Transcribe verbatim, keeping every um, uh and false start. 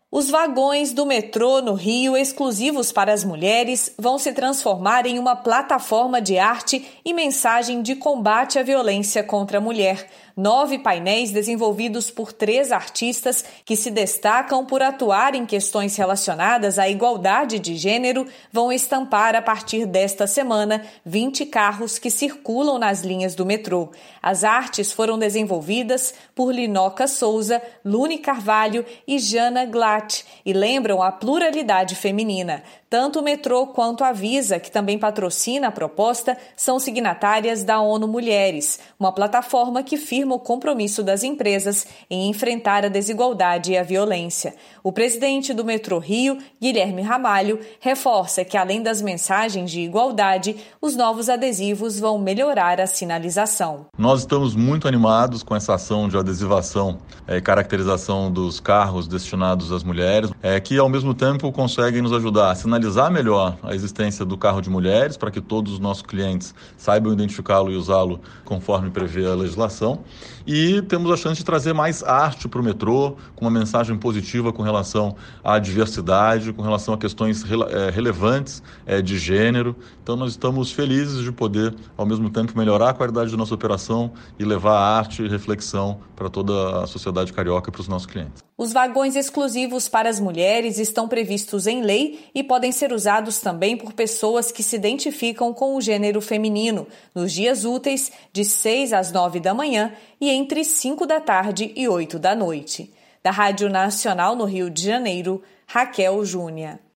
Os vagões do metrô no Rio, exclusivos para as mulheres, vão se transformar em uma plataforma de arte e mensagem de combate à violência contra a mulher. Nove painéis desenvolvidos por três artistas que se destacam por atuar em questões relacionadas à igualdade de gênero vão estampar, a partir desta semana, vinte carros que circulam nas linhas do metrô. As artes foram desenvolvidas por Linoca Souza, Lune Carvalho e Jana Glatt e lembram a pluralidade feminina. Tanto o metrô quanto a Visa, que também patrocina a proposta, são signatárias da ONU Mulheres, uma plataforma que firma o compromisso das empresas em enfrentar a desigualdade e a violência. O presidente do Metrô Rio, Guilherme Ramalho, reforça que, além das mensagens de igualdade, os novos adesivos vão melhorar a sinalização. Nós estamos muito animados com essa ação de adesivação e é, caracterização dos carros destinados às mulheres, é, que ao mesmo tempo conseguem nos ajudar a sinalizar melhor a existência do carro de mulheres, para que todos os nossos clientes saibam identificá-lo e usá-lo conforme prevê a legislação. E temos a chance de trazer mais arte para o metrô, com uma mensagem positiva com relação à diversidade, com relação a questões rele- é, relevantes é, de gênero. Então nós estamos felizes de poder, ao mesmo tempo, melhorar a qualidade da nossa operação e levar arte e reflexão para toda a sociedade carioca e para os nossos clientes. Os vagões exclusivos para as mulheres estão previstos em lei e podem ser usados também por pessoas que se identificam com o gênero feminino, nos dias úteis de seis às nove da manhã e entre cinco da tarde e oito da noite. Da Rádio Nacional no Rio de Janeiro, Raquel Júnia.